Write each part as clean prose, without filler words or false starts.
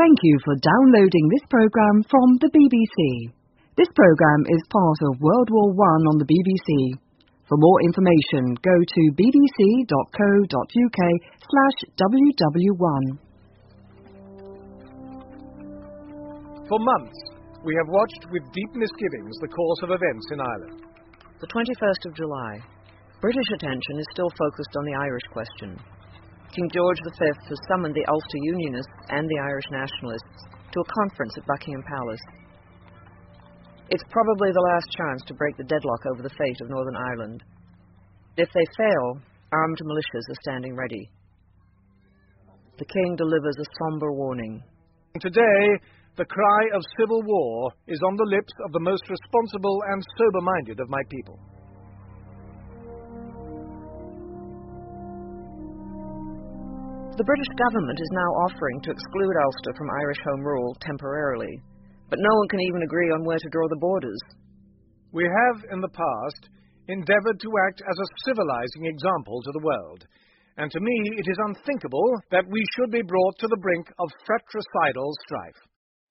Thank you for downloading this program from the BBC. This program is part of World War I on the BBC. For more information, go to bbc.co.uk/WW1. For months, we have watched with deep misgivings the course of events in Ireland. The 21st of July. British attention is still focused on the Irish question. King George V has summoned the Ulster Unionists and the Irish Nationalists to a conference at Buckingham Palace. It's probably the last chance to break the deadlock over the fate of Northern Ireland. If they fail, armed militias are standing ready. The King delivers a sombre warning. Today, the cry of civil war is on the lips of the most responsible and sober-minded of my people. The British government is now offering to exclude Ulster from Irish Home Rule temporarily, but no one can even agree on where to draw the borders. We have, in the past, endeavoured to act as a civilizing example to the world, and to me it is unthinkable that we should be brought to the brink of fratricidal strife.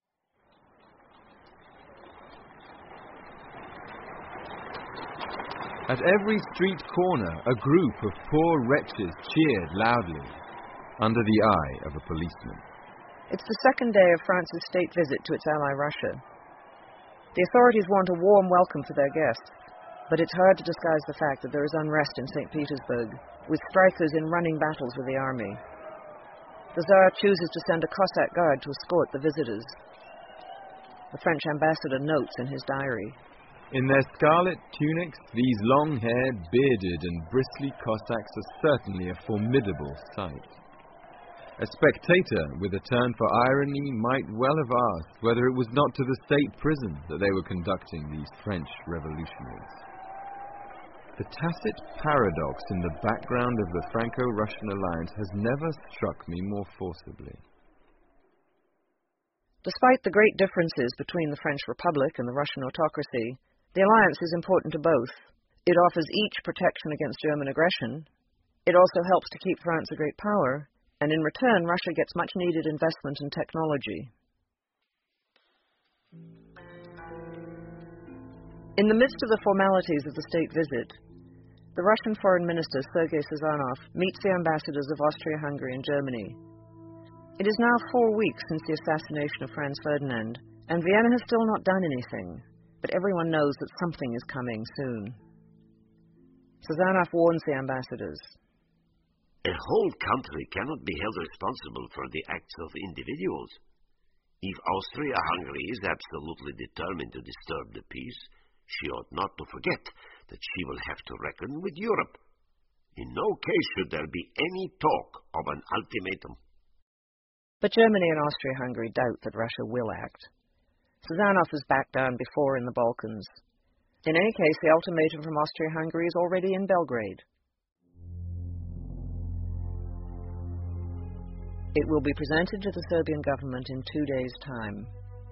At every street corner, a group of poor wretches cheered loudly, under the eye of a policeman. It's the second day of France's state visit to its ally Russia. The authorities want a warm welcome for their guests, but it's hard to disguise the fact that there is unrest in St. Petersburg, with strikers in running battles with the army. The Tsar chooses to send a Cossack guard to escort the visitors. The French ambassador notes in his diary. In their scarlet tunics, these long-haired, bearded and bristly Cossacks are certainly a formidable sight. A spectator with a turn for irony might well have asked whether it was not to the state prison that they were conducting these French revolutionaries. The tacit paradox in the background of the Franco-Russian alliance has never struck me more forcibly. Despite the great differences between the French Republic and the Russian autocracy, the alliance is important to both. It offers each protection against German aggression. It also helps to keep France a great power, and in return, Russia gets much-needed investment in technology. In the midst of the formalities of the state visit, the Russian Foreign Minister Sergei Sazonov meets the ambassadors of Austria-Hungary and Germany. It is now 4 weeks since the assassination of Franz Ferdinand, and Vienna has still not done anything, but everyone knows that something is coming soon. Sazonov warns the ambassadors. A whole country cannot be held responsible for the acts of individuals. If Austria-Hungary is absolutely determined to disturb the peace, she ought not to forget that she will have to reckon with Europe. In no case should there be any talk of an ultimatum. But Germany and Austria-Hungary doubt that Russia will act. Sazonov has backed down before in the Balkans. In any case, the ultimatum from Austria-Hungary is already in Belgrade. It will be presented to the Serbian government in 2 days' time.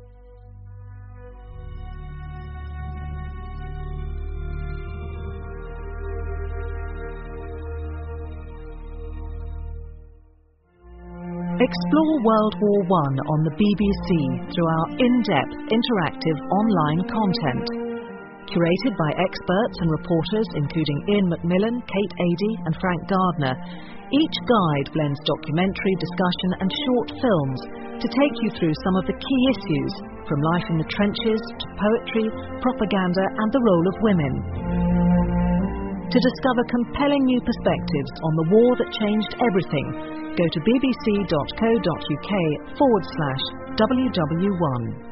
Explore World War I on the BBC through our in-depth, interactive online content. Curated by experts and reporters including Ian Macmillan, Kate Adie and Frank Gardner, each guide blends documentary, discussion and short films to take you through some of the key issues, from life in the trenches to poetry, propaganda and the role of women. To discover compelling new perspectives on the war that changed everything, go to bbc.co.uk/WW1.